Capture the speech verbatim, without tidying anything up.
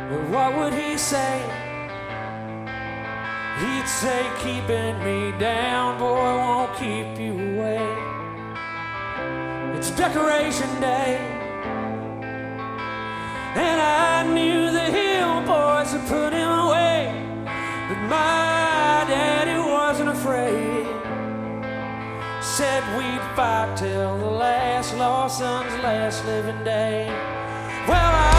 Well, what would he say? He'd say, keeping me down, boy, won't keep you away. It's Decoration Day, and I knew the Hill Boys had put him away, but my daddy wasn't afraid. Said we'd fight till the last lost son's last living day. Well, I